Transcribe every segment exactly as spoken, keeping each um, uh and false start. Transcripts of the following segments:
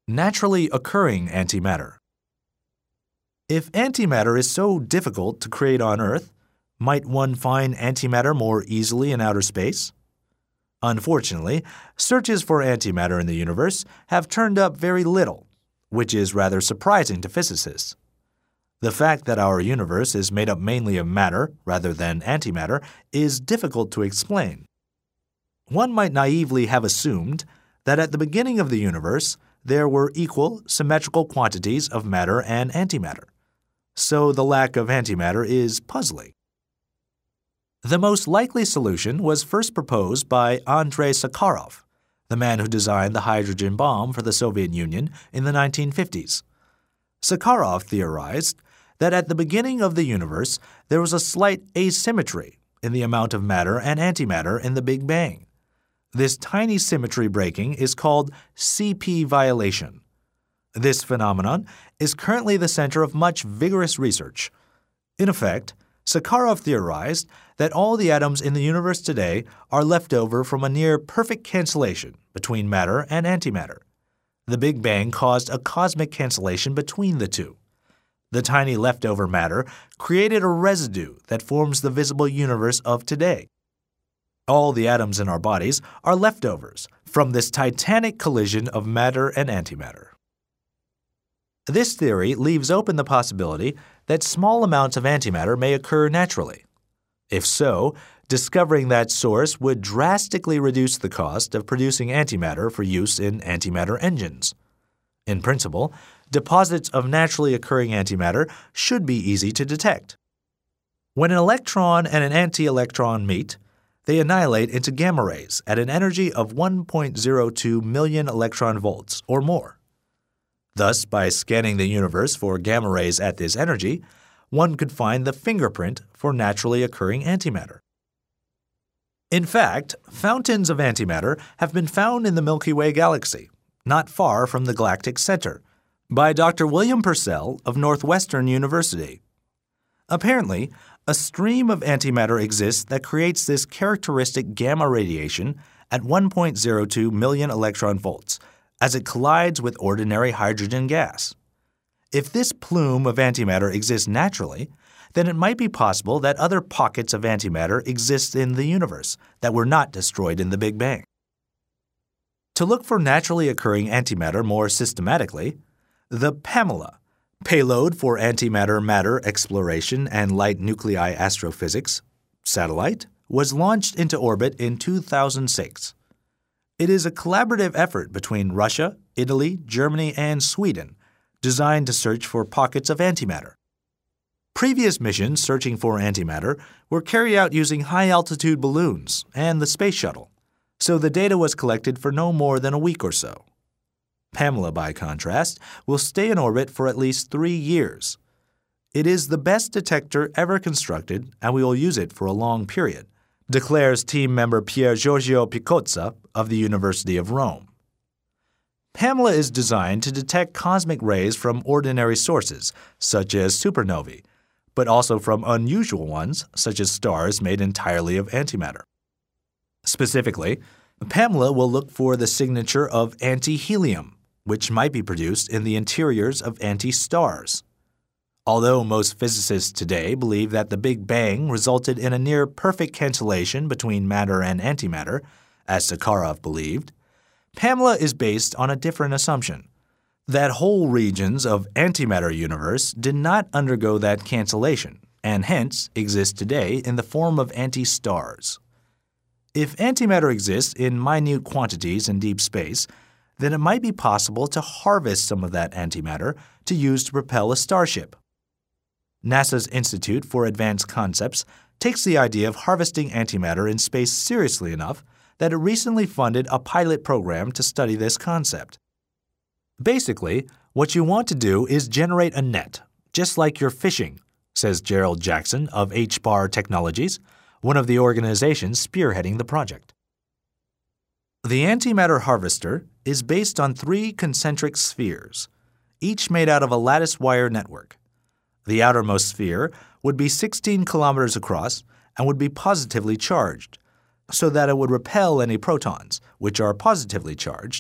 Naturally occurring antimatter. If antimatter is so difficult to create on Earth, might one find antimatter more easily in outer space? Unfortunately, searches for antimatter in the universe have turned up very little, which is rather surprising to physicists. The fact that our universe is made up mainly of matter rather than antimatter is difficult to explain. One might naively have assumed that at the beginning of the universe, there were equal, symmetrical quantities of matter and antimatter. So the lack of antimatter is puzzling. The most likely solution was first proposed by Andrei Sakharov, the man who designed the hydrogen bomb for the Soviet Union in the nineteen fifties. Sakharov theorized that at the beginning of the universe, there was a slight asymmetry in the amount of matter and antimatter in the Big Bang. This tiny symmetry breaking is called C P violation. This phenomenon is currently the center of much vigorous research. In effect, Sakharov theorized that all the atoms in the universe today are left over from a near-perfect cancellation between matter and antimatter. The Big Bang caused a cosmic cancellation between the two. The tiny leftover matter created a residue that forms the visible universe of today. All the atoms in our bodies are leftovers from this titanic collision of matter and antimatter. This theory leaves open the possibility that small amounts of antimatter may occur naturally. If so, discovering that source would drastically reduce the cost of producing antimatter for use in antimatter engines. In principle, deposits of naturally occurring antimatter should be easy to detect. When an electron and an anti-electron meet, they annihilate into gamma rays at an energy of one point zero two million electron volts or more. Thus, by scanning the universe for gamma rays at this energy, one could find the fingerprint for naturally occurring antimatter. In fact, fountains of antimatter have been found in the Milky Way galaxy, not far from the galactic center, by Doctor William Purcell of Northwestern University. Apparently, a stream of antimatter exists that creates this characteristic gamma radiation at one point zero two million electron volts as it collides with ordinary hydrogen gas. If this plume of antimatter exists naturally, then it might be possible that other pockets of antimatter exist in the universe that were not destroyed in the Big Bang. To look for naturally occurring antimatter more systematically, the PAMELA, Payload for Antimatter-Matter Exploration and Light Nuclei Astrophysics, satellite, was launched into orbit in two thousand six. It is a collaborative effort between Russia, Italy, Germany, and Sweden, designed to search for pockets of antimatter. Previous missions searching for antimatter were carried out using high-altitude balloons and the space shuttle, so the data was collected for no more than a week or so. PAMELA, by contrast, will stay in orbit for at least three years. It is the best detector ever constructed, and we will use it for a long period, declares team member Pier Giorgio Picozza of the University of Rome. PAMELA is designed to detect cosmic rays from ordinary sources, such as supernovae, but also from unusual ones, such as stars made entirely of antimatter. Specifically, PAMELA will look for the signature of antihelium, which might be produced in the interiors of anti-stars. Although most physicists today believe that the Big Bang resulted in a near-perfect cancellation between matter and antimatter, as Sakharov believed, PAMELA is based on a different assumption, that whole regions of antimatter universe did not undergo that cancellation and hence exist today in the form of anti-stars. If antimatter exists in minute quantities in deep space, then it might be possible to harvest some of that antimatter to use to propel a starship. NASA's Institute for Advanced Concepts takes the idea of harvesting antimatter in space seriously enough that it recently funded a pilot program to study this concept. Basically, what you want to do is generate a net, just like you're fishing, says Gerald Jackson of H B A R Technologies, one of the organizations spearheading the project. The antimatter harvester is based on three concentric spheres, each made out of a lattice wire network. The outermost sphere would be sixteen kilometers across and would be positively charged, so that it would repel any protons, which are positively charged,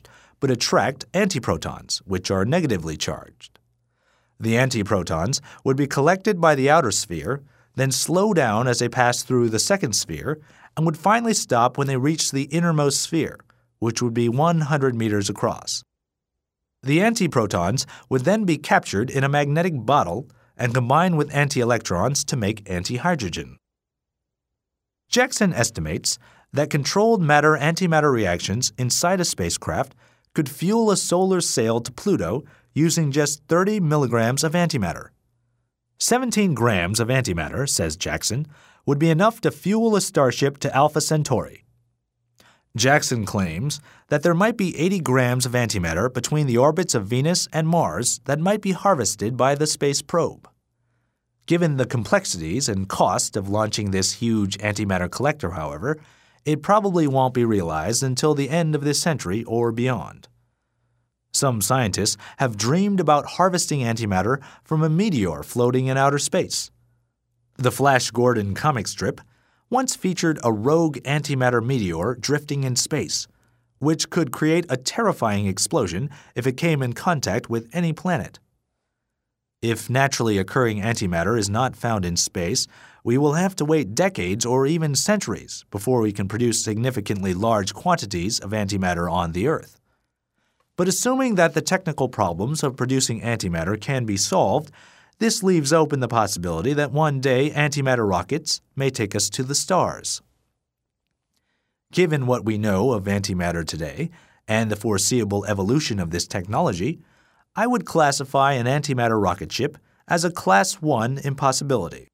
but attract antiprotons, which are negatively charged. The antiprotons would be collected by the outer sphere, then slow down as they pass through the second sphere, and would finally stop when they reach the innermost sphere, which would be one hundred meters across. The antiprotons would then be captured in a magnetic bottle and combined with antielectrons to make antihydrogen. Jackson estimates that controlled matter-antimatter reactions inside a spacecraft could fuel a solar sail to Pluto using just thirty milligrams of antimatter. seventeen grams of antimatter, says Jackson, would be enough to fuel a starship to Alpha Centauri. Jackson claims that there might be eighty grams of antimatter between the orbits of Venus and Mars that might be harvested by the space probe. Given the complexities and cost of launching this huge antimatter collector, however, it probably won't be realized until the end of this century or beyond. Some scientists have dreamed about harvesting antimatter from a meteor floating in outer space. The Flash Gordon comic strip once featured a rogue antimatter meteor drifting in space, which could create a terrifying explosion if it came in contact with any planet. If naturally occurring antimatter is not found in space, we will have to wait decades or even centuries before we can produce significantly large quantities of antimatter on the Earth. But assuming that the technical problems of producing antimatter can be solved, this leaves open the possibility that one day antimatter rockets may take us to the stars. Given what we know of antimatter today and the foreseeable evolution of this technology, I would classify an antimatter rocket ship as a Class one impossibility.